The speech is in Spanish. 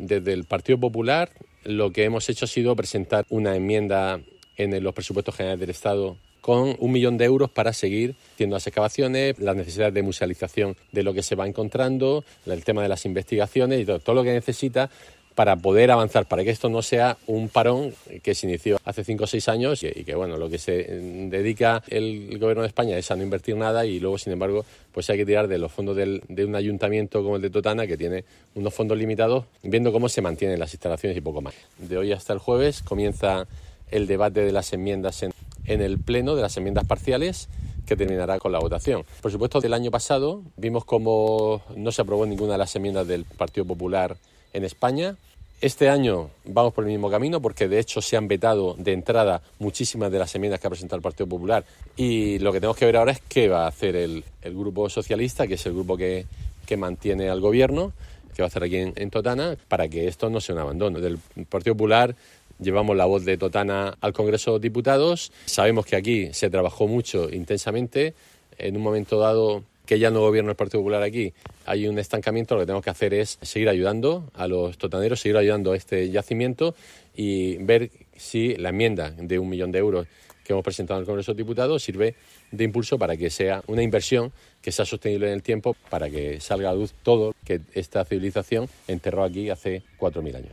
Desde el Partido Popular lo que hemos hecho ha sido presentar una enmienda en los presupuestos generales del Estado con 1 millón de euros para seguir haciendo las excavaciones, las necesidades de musealización de lo que se va encontrando, el tema de las investigaciones y todo lo que necesita para poder avanzar, para que esto no sea un parón que se inició hace 5 o 6 años y que bueno, lo que se dedica el Gobierno de España es a no invertir nada y luego, sin embargo, pues hay que tirar de los fondos de un ayuntamiento como el de Totana, que tiene unos fondos limitados, viendo cómo se mantienen las instalaciones y poco más. De hoy hasta el jueves comienza el debate de las enmiendas en el Pleno, de las enmiendas parciales, que terminará con la votación. Por supuesto, del año pasado vimos cómo no se aprobó ninguna de las enmiendas del Partido Popular en España. Este año vamos por el mismo camino porque de hecho se han vetado de entrada muchísimas de las enmiendas que ha presentado el Partido Popular y lo que tenemos que ver ahora es qué va a hacer el Grupo Socialista, que es el grupo que mantiene al Gobierno, que va a hacer aquí en Totana, para que esto no sea un abandono. Del Partido Popular llevamos la voz de Totana al Congreso de Diputados. Sabemos que aquí se trabajó mucho, intensamente. En un momento dado, que ya no gobierna el Partido Popular aquí, hay un estancamiento. Lo que tenemos que hacer es seguir ayudando a los totaneros, seguir ayudando a este yacimiento y ver si la enmienda de 1 millón de euros que hemos presentado en el Congreso de Diputados sirve de impulso para que sea una inversión que sea sostenible en el tiempo, para que salga a luz todo que esta civilización enterró aquí hace 4.000 años.